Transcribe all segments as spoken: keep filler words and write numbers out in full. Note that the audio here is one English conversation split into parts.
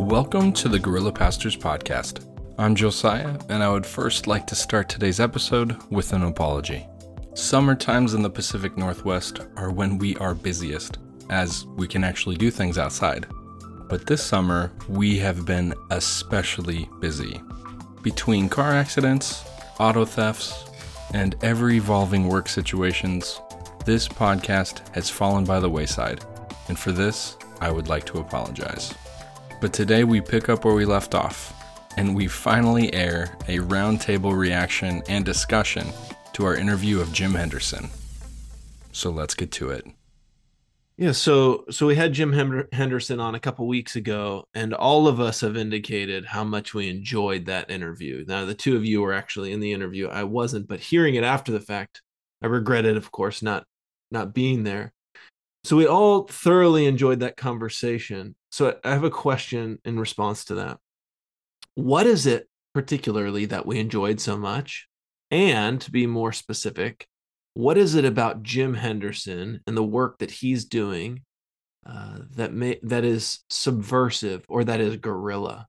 Welcome to the Guerrilla Pastors Podcast. I'm Josiah, and I would first like to start today's episode with an apology. Summer times in the Pacific Northwest are when we are busiest, as we can actually do things outside. But this summer, we have been especially busy. Between car accidents, auto thefts, and ever-evolving work situations, this podcast has fallen by the wayside, and for this, I would like to apologize. But today we pick up where we left off, and we finally air a roundtable reaction and discussion to our interview of Jim Henderson. So let's get to it. Yeah, so so we had Jim Henderson on a couple weeks ago, and all of us have indicated how much we enjoyed that interview. Now, the two of you were actually in the interview. I wasn't, but hearing it after the fact, I regretted, of course, not not being there. So we all thoroughly enjoyed that conversation. So I have a question in response to that. What is it particularly that we enjoyed so much? And to be more specific, what is it about Jim Henderson and the work that he's doing uh, that may that is subversive or that is guerrilla?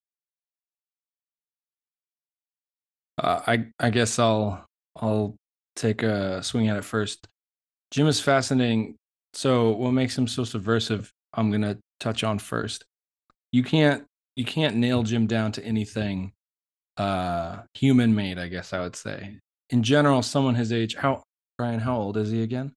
Uh, I I guess I'll I'll take a swing at it first. Jim is fascinating. So what makes him so subversive, I'm going to touch on first. You can't you can't nail Jim down to anything uh, human made, I guess I would say. In general, someone his age, how Brian, how old is he again?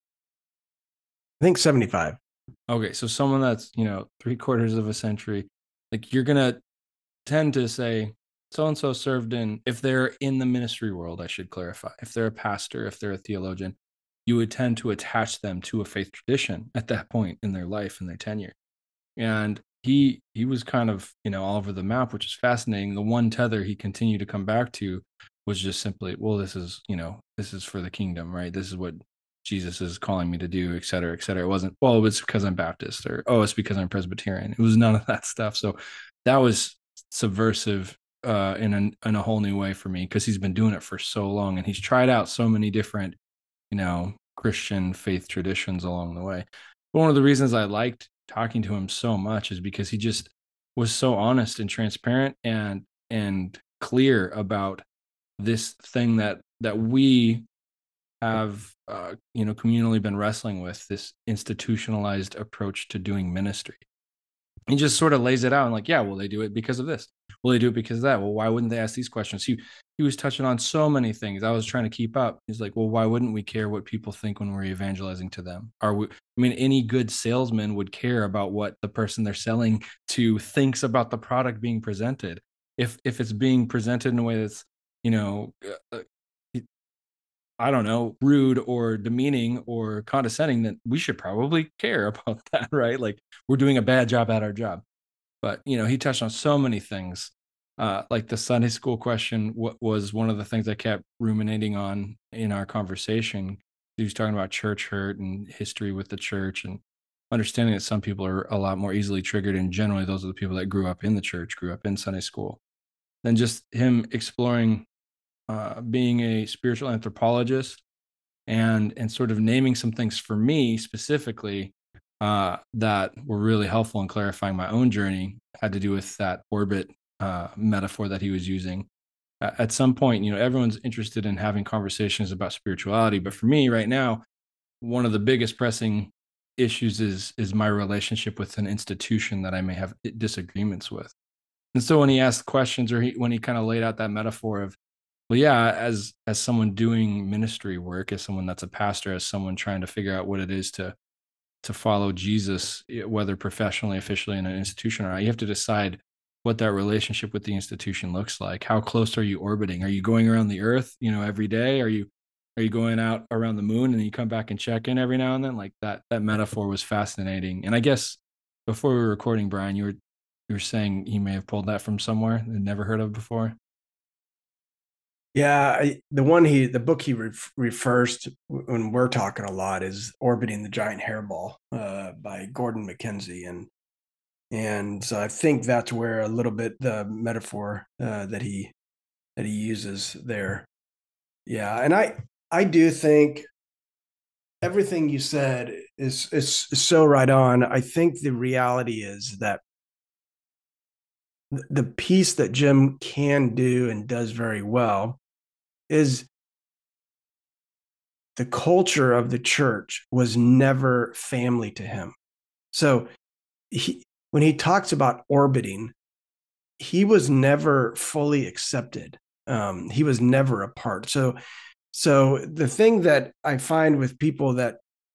I think seventy-five. Okay, so someone that's, you know, three quarters of a century, like you're going to tend to say so-and-so served in, if they're in the ministry world, I should clarify, if they're a pastor, if they're a theologian, you would tend to attach them to a faith tradition at that point in their life and their tenure. And he he was kind of, you know, all over the map, which is fascinating. The one tether he continued to come back to was just simply, well, this is, you know, this is for the kingdom, right? This is what Jesus is calling me to do, et cetera, et cetera. It wasn't, well, it's because I'm Baptist, or, oh, it's because I'm Presbyterian. It was none of that stuff. So that was subversive uh, in, a, in a whole new way for me, because he's been doing it for so long, and he's tried out so many different, you know, Christian faith traditions along the way. But one of the reasons I liked talking to him so much is because he just was so honest and transparent and and clear about this thing that that we have uh, you know communally been wrestling with, this institutionalized approach to doing ministry. He just sort of lays it out and like, yeah, well, they do it because of this. Well, they do it because of that. Well, why wouldn't they ask these questions? He he was touching on so many things. I was trying to keep up. He's like, well, why wouldn't we care what people think when we're evangelizing to them? Are we? I mean, any good salesman would care about what the person they're selling to thinks about the product being presented. If if it's being presented in a way that's, you know, uh, I don't know, rude or demeaning or condescending, then we should probably care about that, right? Like we're doing a bad job at our job. But, you know, he touched on so many things. Uh, like the Sunday school question w- was one of the things I kept ruminating on in our conversation. He was talking about church hurt and history with the church, and understanding that some people are a lot more easily triggered. And generally, those are the people that grew up in the church, grew up in Sunday school. Then just him exploring uh, being a spiritual anthropologist and and sort of naming some things for me specifically uh, that were really helpful in clarifying my own journey, had to do with that orbit uh, metaphor that he was using. Uh, at some point, you know, everyone's interested in having conversations about spirituality, but for me right now, one of the biggest pressing issues is is my relationship with an institution that I may have disagreements with. And so when he asked questions, or he, when he kind of laid out that metaphor of, well, yeah, as as someone doing ministry work, as someone that's a pastor, as someone trying to figure out what it is to to follow Jesus, whether professionally, officially in an institution or not, you have to decide what that relationship with the institution looks like. How close are you orbiting? Are you going around the earth, you know, every day? Are you are you going out around the moon and you come back and check in every now and then? Like that that metaphor was fascinating. And I guess before we were recording, Brian, you were you were saying he may have pulled that from somewhere I'd never heard of before. Yeah, I, the one he, the book he ref, refers to when we're talking a lot is "Orbiting the Giant Hairball" uh, by Gordon MacKenzie, and and so I think that's where a little bit the metaphor uh, that he that he uses there. Yeah, and I I do think everything you said is is so right on. I think the reality is that the piece that Jim can do and does very well is the culture of the church was never family to him. So he, when he talks about orbiting, he was never fully accepted. Um, he was never a part. So, so the thing that I find with people that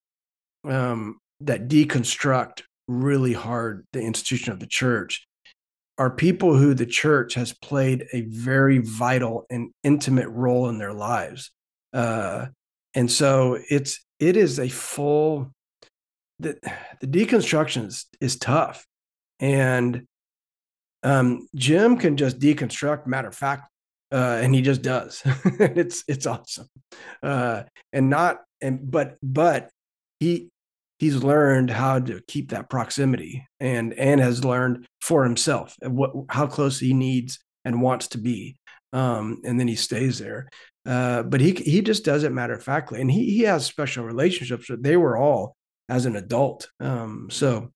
um, that deconstruct really hard the institution of the church are people who the church has played a very vital and intimate role in their lives. Uh, and so it's it is a full the, the deconstruction is, is tough. And um, Jim can just deconstruct matter of fact, uh, and he just does. it's it's awesome. Uh, and not and but but he he's learned how to keep that proximity and and has learned for himself what how close he needs and wants to be. Um, and then he stays there. Uh, but he he just does it matter of factly, and he he has special relationships. They were all as an adult. Um, so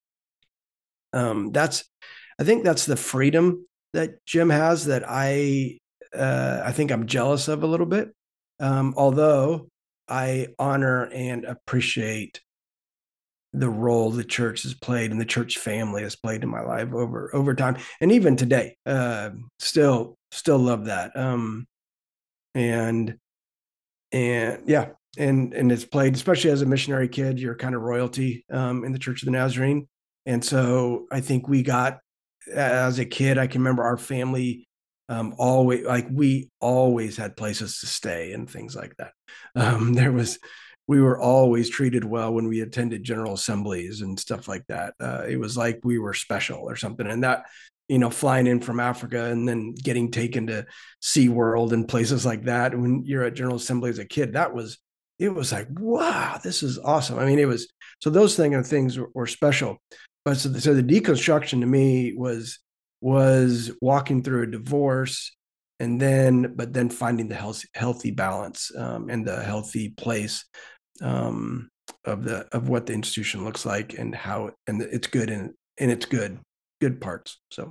um, that's I think that's the freedom that Jim has that I uh, I think I'm jealous of a little bit. Um, although I honor and appreciate the role the church has played and the church family has played in my life over over time, and even today, uh, still still love that. Um, and and yeah, and and it's played, especially as a missionary kid. You're kind of royalty um, in the Church of the Nazarene, and so I think we got as a kid. I can remember our family um, always like we always had places to stay and things like that. Um, there was we were always treated well when we attended general assemblies and stuff like that. Uh, it was like we were special or something, and that you know, flying in from Africa and then getting taken to SeaWorld and places like that. When you're at General Assembly as a kid, that was, it was like, wow, this is awesome. I mean, it was, so those thing of things were, were special. But so the, so the deconstruction to me was, was walking through a divorce and then, but then finding the health, healthy balance um, and the healthy place um, of the, of what the institution looks like and how, and it's good and, and it's good, good parts. So.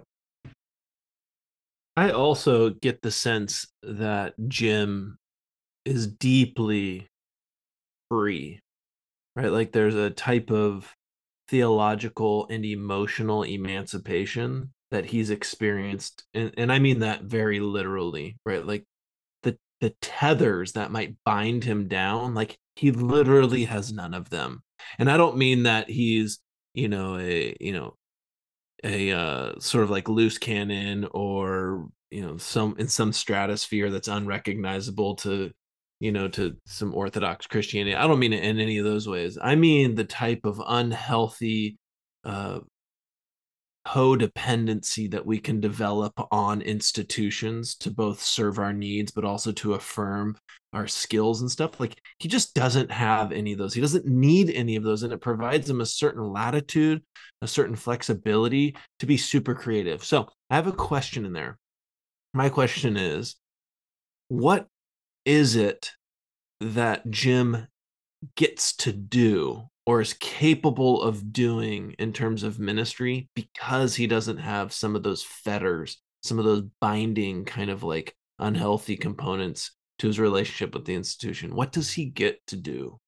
I also get the sense that Jim is deeply free, right? Like there's a type of theological and emotional emancipation that he's experienced. And, and I mean that very literally, right? Like the the tethers that might bind him down, like he literally has none of them. And I don't mean that he's, you know, a, you know, a uh, sort of like loose cannon or you know some in some stratosphere that's unrecognizable to you know to some orthodox Christianity. I don't mean it in any of those ways. I mean the type of unhealthy uh codependency that we can develop on institutions to both serve our needs but also to affirm our skills and stuff. Like he just doesn't have any of those. He doesn't need any of those, and it provides him a certain latitude, a certain flexibility to be super creative. So I have a question in there. My question is, what is it that Jim gets to do or is capable of doing in terms of ministry because he doesn't have some of those fetters, some of those binding kind of like unhealthy components to his relationship with the institution? What does he get to do?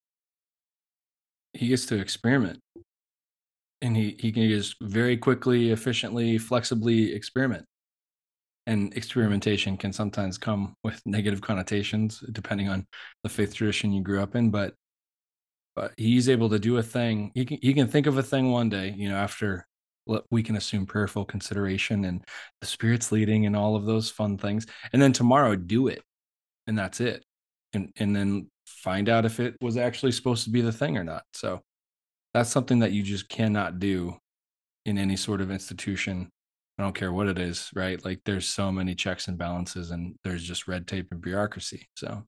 He gets to experiment, and he he can just very quickly, efficiently, flexibly experiment. And experimentation can sometimes come with negative connotations depending on the faith tradition you grew up in, but but he's able to do a thing. He can he can think of a thing one day, you know, after what we can assume prayerful consideration and the Spirit's leading and all of those fun things, and then tomorrow do it, and that's it, and and then find out if it was actually supposed to be the thing or not. So that's something that you just cannot do in any sort of institution. I don't care what it is, right? Like there's so many checks and balances, and there's just red tape and bureaucracy. So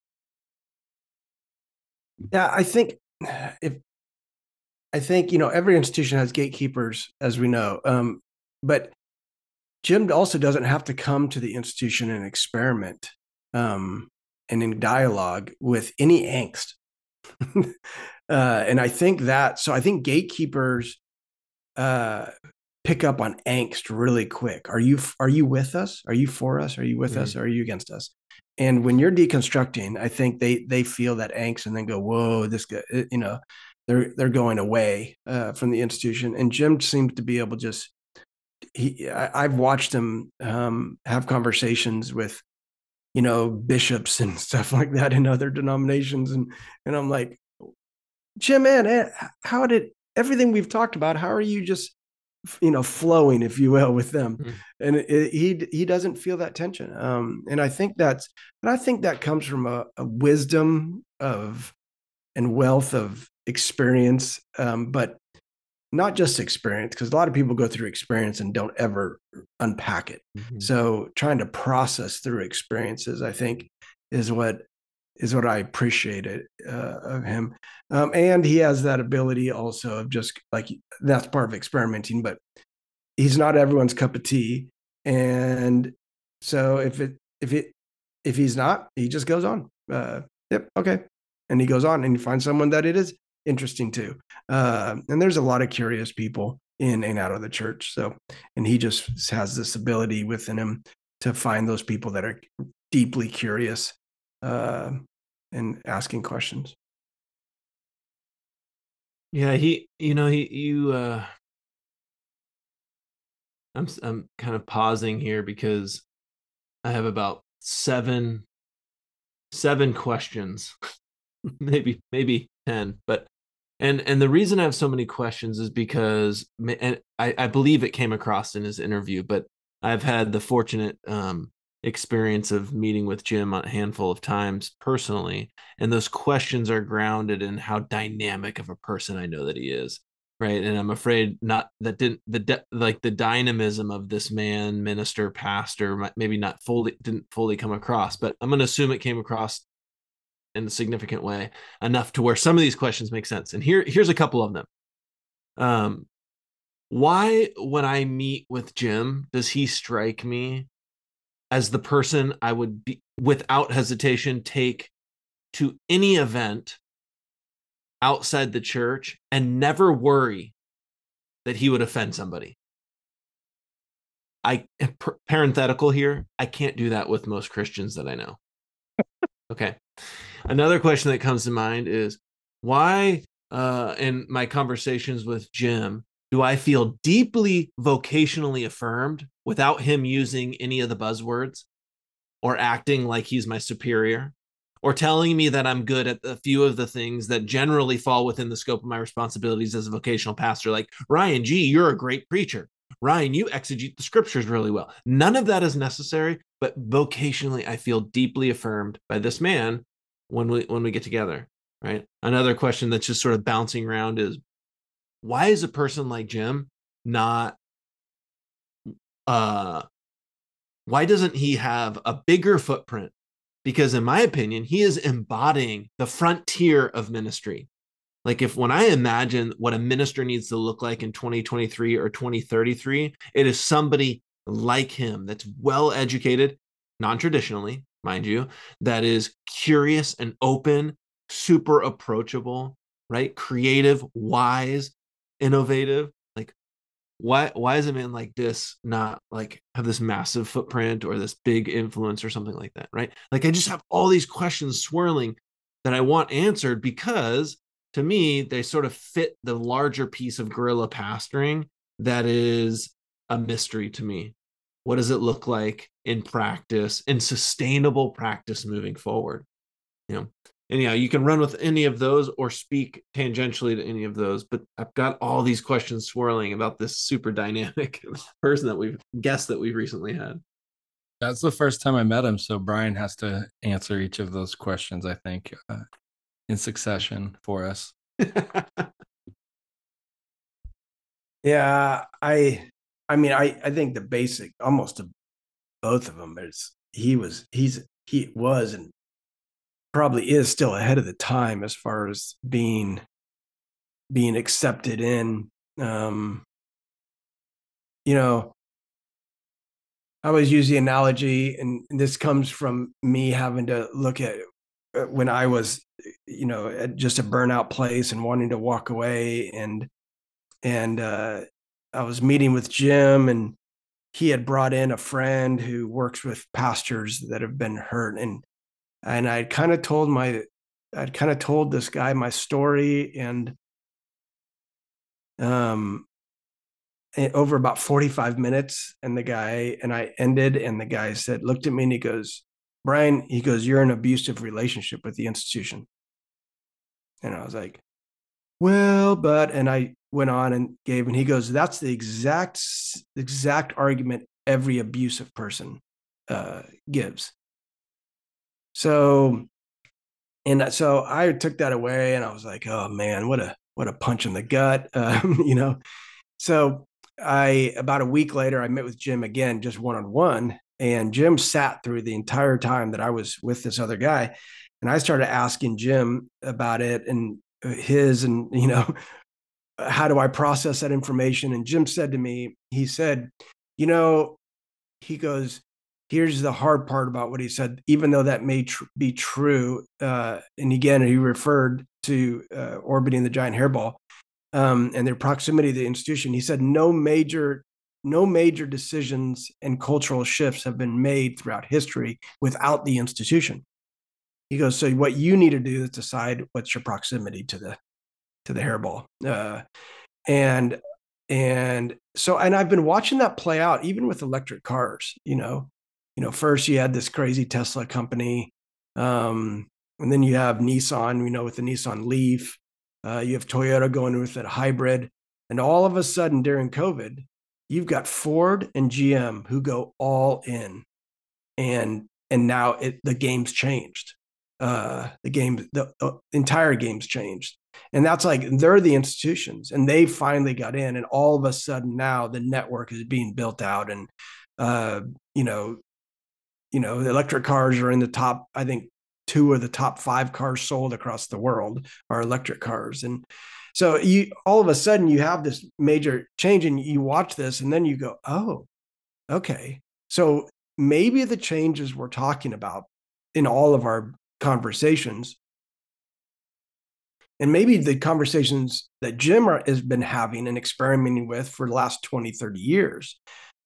Yeah, I think if I think you know every institution has gatekeepers, as we know, um, but Jim also doesn't have to come to the institution and experiment um, and in dialogue with any angst. uh, and I think that so I think gatekeepers uh, pick up on angst really quick. Are you are you with us? Are you for us? Are you with mm-hmm. us? Or are you against us? And when you're deconstructing, I think they they feel that angst and then go, whoa, this guy, you know, they're they're going away uh, from the institution. And Jim seems to be able to just he. I, I've watched him um, have conversations with, you know, bishops and stuff like that in other denominations, and and I'm like, Jim, man, how did everything we've talked about? How are you just, you know, flowing, if you will, with them? Mm-hmm. And it, it, he he doesn't feel that tension. Um, and I think that's, and I think that comes from a, a wisdom of and wealth of experience, um, but not just experience, because a lot of people go through experience and don't ever unpack it. Mm-hmm. So trying to process through experiences, I think, is what is what I appreciated uh, of him. Um, and he has that ability also of just like, that's part of experimenting, but he's not everyone's cup of tea. And so if it, if it, if he's not, he just goes on. Uh, yep. Okay. And he goes on and he finds someone that it is interesting to. Uh, and there's a lot of curious people in and out of the church. So, and he just has this ability within him to find those people that are deeply curious uh, and asking questions. Yeah, he, you know, he, you, uh, I'm, I'm kind of pausing here because I have about seven, seven questions, maybe, maybe ten, but, and, and the reason I have so many questions is because, and I, I believe it came across in his interview, but I've had the fortunate, um, experience of meeting with Jim a handful of times personally, and those questions are grounded in how dynamic of a person I know that he is, right? And I'm afraid not that didn't the de- like the dynamism of this man, minister, pastor, maybe not fully didn't fully come across, but I'm going to assume it came across in a significant way enough to where some of these questions make sense. And here here's a couple of them. Um, why, when I meet with Jim, does he strike me as the person I would be, without hesitation, take to any event outside the church and never worry that he would offend somebody? I, parenthetical here, I can't do that with most Christians that I know. Okay. Another question that comes to mind is, why, uh, in my conversations with Jim, do I feel deeply vocationally affirmed without him using any of the buzzwords or acting like he's my superior or telling me that I'm good at a few of the things that generally fall within the scope of my responsibilities as a vocational pastor? Like, Ryan, gee, you're a great preacher. Ryan, you exegete the scriptures really well. None of that is necessary, but vocationally, I feel deeply affirmed by this man when we when we get together, right? Another question that's just sort of bouncing around is, why is a person like Jim not, uh, why doesn't he have a bigger footprint? Because in my opinion, he is embodying the frontier of ministry. Like, if when I imagine what a minister needs to look like in twenty twenty-three or twenty thirty-three, it is somebody like him that's well-educated, non-traditionally, mind you, that is curious and open, super approachable, right? Creative, wise, innovative. Like, why why is a man like this not like have this massive footprint or this big influence or something like that, right? Like, I just have all these questions swirling that I want answered, because to me they sort of fit the larger piece of guerrilla pastoring that is a mystery to me. What does it look like in practice, in sustainable practice moving forward? You know, anyhow, you can run with any of those or speak tangentially to any of those, but I've got all these questions swirling about this super dynamic person that we've guessed that we've recently had. That's the first time I met him, so Brian has to answer each of those questions, I think, uh, in succession for us. Yeah, I I mean, I I think the basic almost of both of them is he was he's he was and probably is still ahead of the time as far as being being accepted in. Um, you know, I always use the analogy, and this comes from me having to look at when I was, you know, at just a burnout place and wanting to walk away, and and uh, I was meeting with Jim, and he had brought in a friend who works with pastors that have been hurt. And, and I kind of told my, I'd kind of told this guy my story, and, um, over about forty-five minutes, and the guy and I ended, and the guy said, looked at me, and he goes, Brian, he goes, you're in an abusive relationship with the institution. And I was like, well, but, and I went on and gave, and he goes, that's the exact, exact argument every abusive person uh, gives. So, and so I took that away, and I was like, oh man, what a, what a punch in the gut, um, you know? So I, about a week later, I met with Jim again, just one-on-one, and Jim sat through the entire time that I was with this other guy. And I started asking Jim about it and his, and, you know, how do I process that information? And Jim said to me, he said, you know, he goes, here's the hard part about what he said, even though that may tr- be true. Uh, and again, he referred to uh, orbiting the giant hairball um, and their proximity to the institution. He said, no major, no major decisions and cultural shifts have been made throughout history without the institution. He goes, so what you need to do is decide what's your proximity to the to the hairball. Uh, and and so, and I've been watching that play out even with electric cars. You know, you know, first you had this crazy Tesla company, um, and then you have Nissan. You know, with the Nissan Leaf, uh, you have Toyota going with a hybrid, and all of a sudden during COVID, you've got Ford and G M who go all in, and and now it, the game's changed. Uh, the game, the, the entire game's changed. And that's like, they're the institutions, and they finally got in, and all of a sudden now the network is being built out. And, uh, you know, you know, the electric cars are in the top, I think two of the top five cars sold across the world are electric cars. And so you, all of a sudden you have this major change, and you watch this, and then you go, oh, okay. So maybe the changes we're talking about in all of our conversations, and maybe the conversations that Jim are, has been having and experimenting with for the last twenty, thirty years,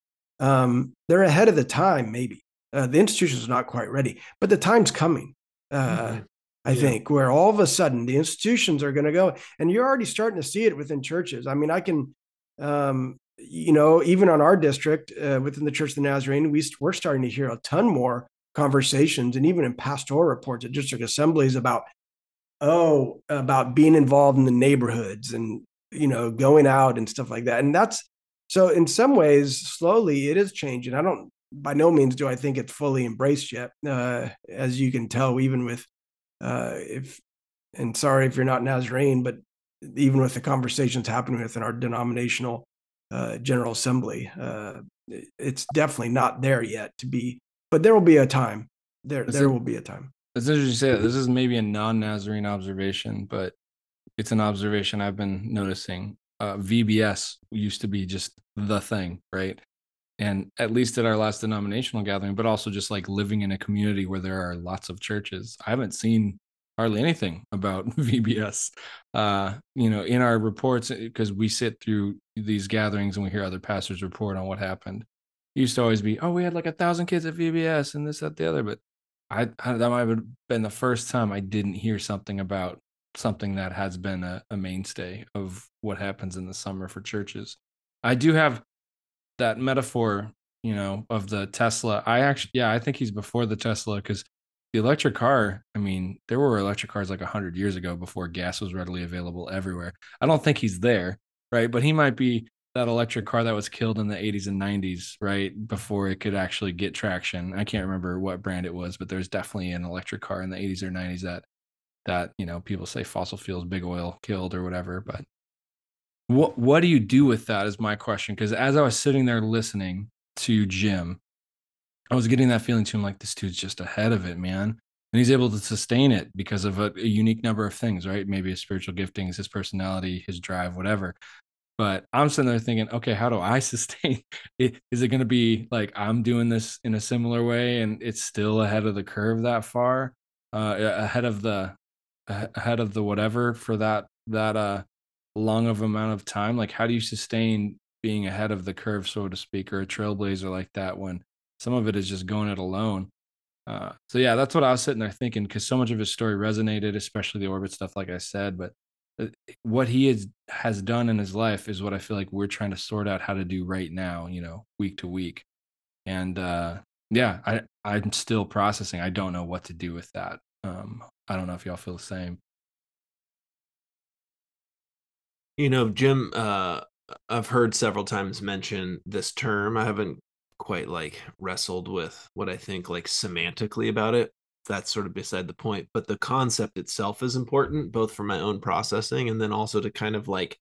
um, they're ahead of the time, maybe. Uh, the institution is not quite ready, but the time's coming, uh, mm-hmm. I yeah. think, where all of a sudden the institutions are going to go, and you're already starting to see it within churches. I mean, I can, um, you know, even on our district, uh, within the Church of the Nazarene, we, we're starting to hear a ton more conversations, and even in pastoral reports at district assemblies about, oh, about being involved in the neighborhoods and, you know, going out and stuff like that. And that's, so in some ways, slowly it is changing. I don't, by no means do I think it's fully embraced yet. Uh, as you can tell, even with, uh, if, and sorry if you're not Nazarene, but even with the conversations happening within our denominational uh, General Assembly, uh, it's definitely not there yet to be, but there will be a time. There, there will be a time. It's interesting you say that. This is maybe a non-Nazarene observation, but it's an observation I've been noticing. Uh, V B S used to be just the thing, right? And at least at our last denominational gathering, but also just like living in a community where there are lots of churches, I haven't seen hardly anything about V B S. Uh, you know, in our reports, because we sit through these gatherings and we hear other pastors report on what happened. It used to always be, oh, we had like a thousand kids at V B S and this, that, the other. But I, I that might have been the first time I didn't hear something about something that has been a, a mainstay of what happens in the summer for churches. I do have that metaphor, you know, of the Tesla. I actually, yeah, I think he's before the Tesla, because the electric car, I mean, there were electric cars like one hundred years ago before gas was readily available everywhere. I don't think he's there, right? But he might be that electric car that was killed in the eighties and nineties, right? Before it could actually get traction. I can't remember what brand it was, but there's definitely an electric car in the eighties or nineties that, that, you know, people say fossil fuels, big oil killed or whatever. But what, what do you do with that is my question. Because as I was sitting there listening to Jim, I was getting that feeling to him like, this dude's just ahead of it, man. And he's able to sustain it because of a, a unique number of things, right? Maybe his spiritual giftings, his personality, his drive, whatever. But I'm sitting there thinking, okay, how do I sustain it? Is it going to be like I'm doing this in a similar way and it's still ahead of the curve that far, uh, ahead of the ahead of the whatever for that that uh long of amount of time? Like, how do you sustain being ahead of the curve, so to speak, or a trailblazer like that, when some of it is just going it alone. Uh, so yeah, that's what I was sitting there thinking, because so much of his story resonated, especially the orbit stuff, like I said. But uh, what he is, has done in his life is what I feel like we're trying to sort out how to do right now, you know, week to week. And uh, yeah, I I'm still processing. I don't know what to do with that. Um, I don't know if y'all feel the same. You know, Jim, uh, I've heard several times mention this term. I haven't quite like wrestled with what I think like semantically about it. That's sort of beside the point. But the concept itself is important, both for my own processing and then also to kind of like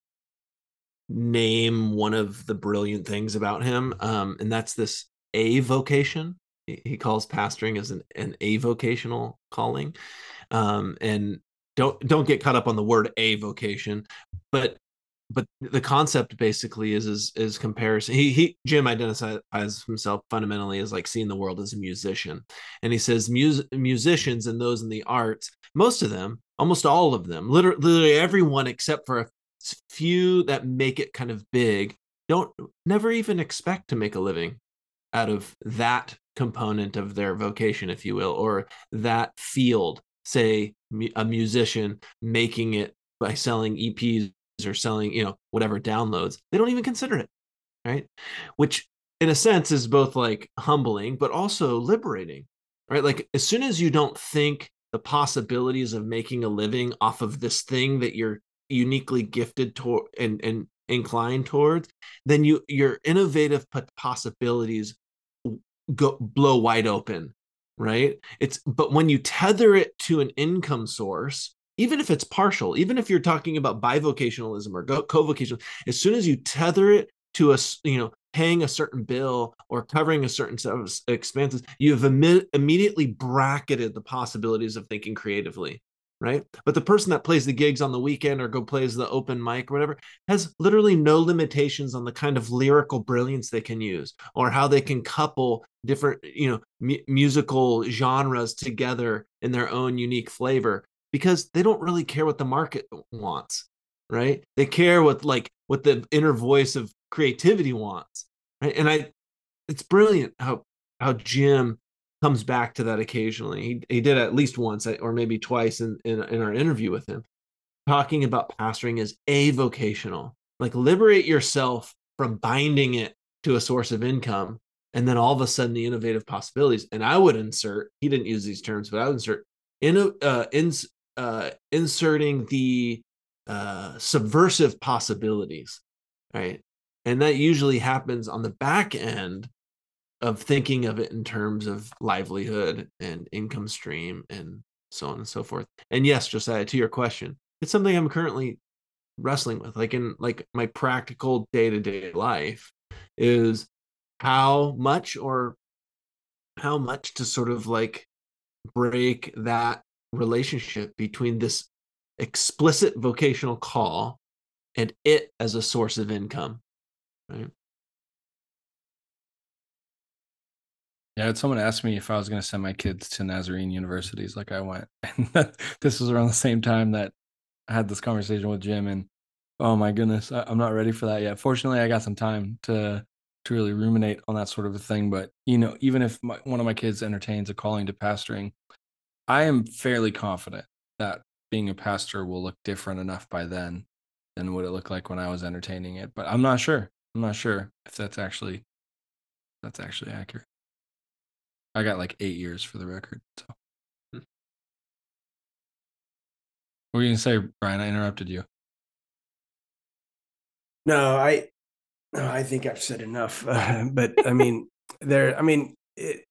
name one of the brilliant things about him. Um, and that's this avocation. He, he calls pastoring as an, an avocational calling. Um, and don't don't get caught up on the word avocation, but but the concept basically is is is comparison. He he Jim identifies himself fundamentally as like seeing the world as a musician, and he says mus- musicians and those in the arts, most of them, almost all of them, literally, literally everyone except for a few that make it kind of big, don't never even expect to make a living out of that component of their vocation, if you will, or that field. Say a musician making it by selling E Ps or selling, you know, whatever downloads. They don't even consider it, right? Which in a sense is both like humbling, but also liberating, right? Like as soon as you don't think the possibilities of making a living off of this thing that you're uniquely gifted toward and, and inclined towards, then you your innovative possibilities go blow wide open, right? It's but when you tether it to an income source, even if it's partial, even if you're talking about bivocationalism or co-vocational, as soon as you tether it to a, you know, paying a certain bill or covering a certain set of expenses, you have imme- immediately bracketed the possibilities of thinking creatively, right? But the person that plays the gigs on the weekend or go plays the open mic or whatever has literally no limitations on the kind of lyrical brilliance they can use or how they can couple different, you know, mu- musical genres together in their own unique flavor, because they don't really care what the market wants, right? They care what like what the inner voice of creativity wants, right? And I, it's brilliant how how Jim comes back to that occasionally. He he did at least once or maybe twice in in, in our interview with him, talking about pastoring as avocational, like liberate yourself from binding it to a source of income, and then all of a sudden the innovative possibilities. And I would insert, he didn't use these terms, but I would insert in uh, in uh, inserting the uh, subversive possibilities, right? And that usually happens on the back end of thinking of it in terms of livelihood and income stream and so on and so forth. And yes, Josiah, to your question, it's something I'm currently wrestling with, like in like my practical day-to-day life, is how much or how much to sort of like break that relationship between this explicit vocational call and it as a source of income, right? Yeah, had someone asked me if I was going to send my kids to Nazarene universities, like I went. And this was around the same time that I had this conversation with Jim, and oh my goodness, I, I'm not ready for that yet. Fortunately, I got some time to to really ruminate on that sort of a thing. But you know, even if my, one of my kids entertains a calling to pastoring, I am fairly confident that being a pastor will look different enough by then than what it looked like when I was entertaining it. But I'm not sure. I'm not sure if that's actually that's actually accurate. I got like eight years for the record. So what were you gonna say, Brian? I interrupted you. No, I no, I think I've said enough. Uh, but I mean, there. I mean, it,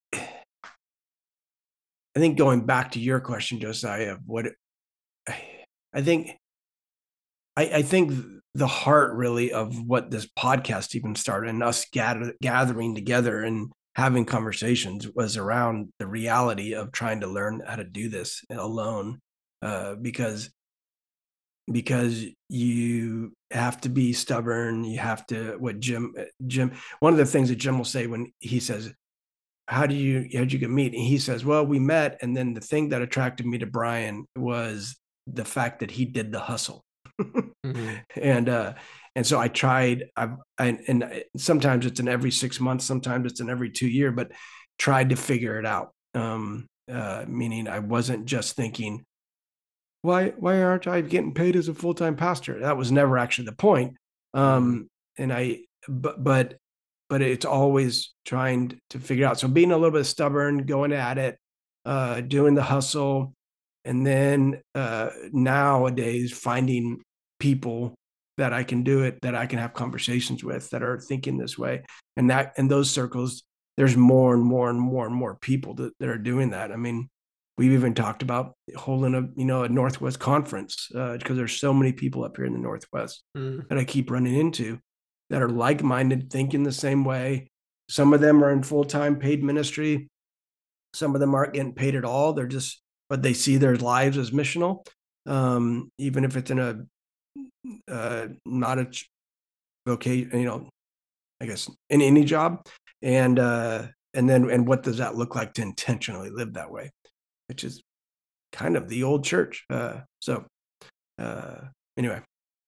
I think going back to your question, Josiah, of what I think, I, I think the heart really of what this podcast even started and us gather, gathering together and having conversations was around the reality of trying to learn how to do this alone, uh, because because you have to be stubborn. You have to what Jim Jim. One of the things that Jim will say when he says, how do you how did you get meet? And he says, well, we met, and then the thing that attracted me to Brian was the fact that he did the hustle. Mm-hmm. and uh, and so I tried. I, I and sometimes it's in every six months, sometimes it's in every two year, but tried to figure it out. Um, uh, meaning I wasn't just thinking, why why aren't I getting paid as a full time pastor? That was never actually the point. Um, Mm-hmm. and I but but but it's always trying to figure out. So being a little bit stubborn, going at it, uh, doing the hustle, and then uh, nowadays finding people that I can do it, that I can have conversations with, that are thinking this way, and that in those circles, there's more and more and more and more people that, that are doing that. I mean, we've even talked about holding a you know a Northwest conference because uh, there's so many people up here in the Northwest Mm-hmm. that I keep running into that are like-minded, thinking the same way. Some of them are in full-time paid ministry. Some of them aren't getting paid at all. They're just, but they see their lives as missional, um, even if it's in a uh, not a vocation, you know, I guess in any job. And uh, and then and what does that look like to intentionally live that way, which is kind of the old church. Uh, so uh, anyway.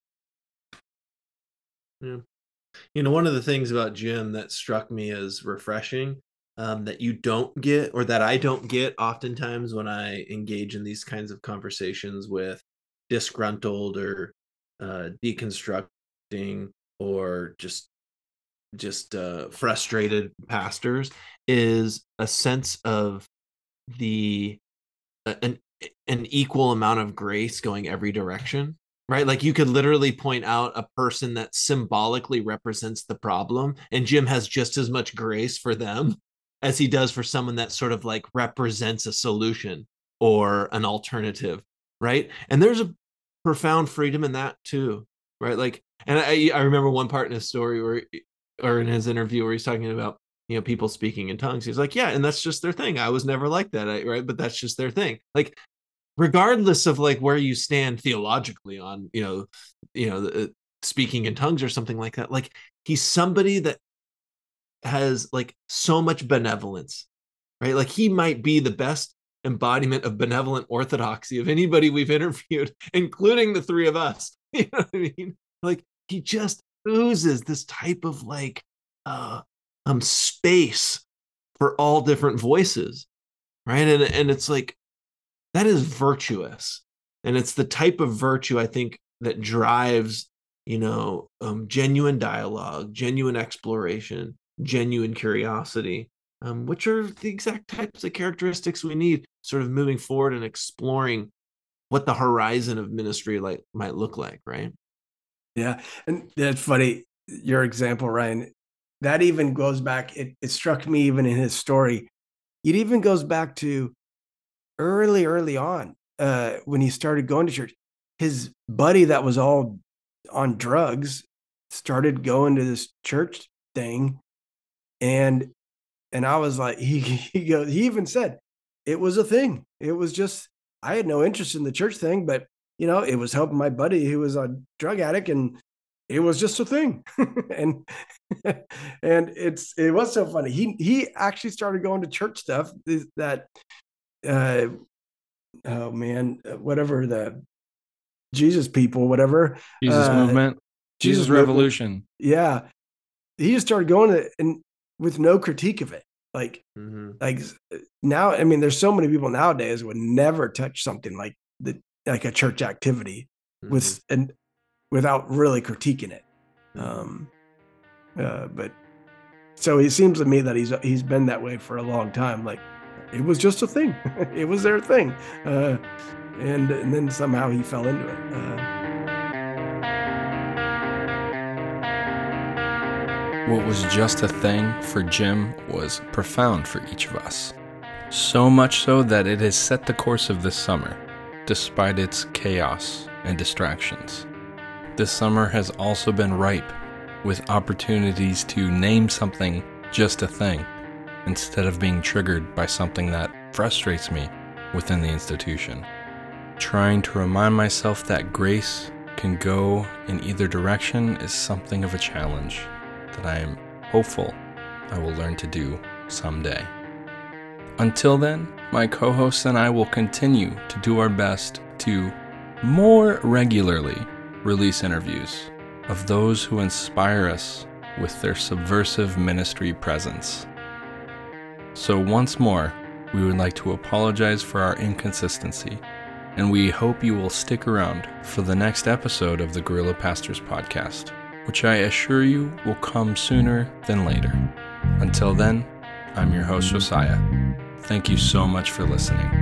Yeah. You know, one of the things about Jim that struck me as refreshing, um, that you don't get, or that I don't get oftentimes when I engage in these kinds of conversations with disgruntled or uh, deconstructing or just just uh, frustrated pastors, is a sense of the uh, an an equal amount of grace going every direction. Right? Like you could literally point out a person that symbolically represents the problem, and Jim has just as much grace for them as he does for someone that sort of like represents a solution or an alternative. Right? And there's a profound freedom in that too. Right? Like, and I, I remember one part in his story where, or in his interview where he's talking about, you know, people speaking in tongues. He's like, yeah, and that's just their thing. I was never like that. Right? But that's just their thing. Like, regardless of like where you stand theologically on, you know, you know, uh, speaking in tongues or something like that, like he's somebody that has like so much benevolence, right? Like he might be the best embodiment of benevolent orthodoxy of anybody we've interviewed, including the three of us. You know what I mean? Like he just oozes this type of like uh um space for all different voices, right? And and it's like, that is virtuous. And it's the type of virtue I think that drives, you know, um, genuine dialogue, genuine exploration, genuine curiosity, um, which are the exact types of characteristics we need sort of moving forward and exploring what the horizon of ministry like might look like, right? Yeah. And that's funny. Your example, Ryan, that even goes back. It, it struck me even in his story. It even goes back to early, early on, uh, when he started going to church. His buddy that was all on drugs started going to this church thing, and and I was like, he he goes, he even said it was a thing. It was just, I had no interest in the church thing, but you know, it was helping my buddy who was a drug addict, and it was just a thing. and and it's it was so funny. He he actually started going to church stuff that uh oh man, whatever, the Jesus people, whatever. Jesus uh, movement, Jesus, Jesus movement. revolution. Yeah. He just started going to, and with no critique of it. Like, Mm-hmm. like now, I mean, there's so many people nowadays would never touch something like the, like a church activity Mm-hmm. with, and without really critiquing it. Mm-hmm. Um, uh, but so it seems to me that he's, he's been that way for a long time. Like, it was just a thing. It was their thing. Uh, and, and then somehow he fell into it. Uh, What was just a thing for Jim was profound for each of us. So much so that it has set the course of this summer, despite its chaos and distractions. This summer has also been ripe with opportunities to name something just a thing, instead of being triggered by something that frustrates me within the institution. Trying to remind myself that grace can go in either direction is something of a challenge that I am hopeful I will learn to do someday. Until then, my co-hosts and I will continue to do our best to more regularly release interviews of those who inspire us with their subversive ministry presence. So once more, we would like to apologize for our inconsistency, and we hope you will stick around for the next episode of the Guerrilla Pastors Podcast, which I assure you will come sooner than later. Until then, I'm your host, Josiah. Thank you so much for listening.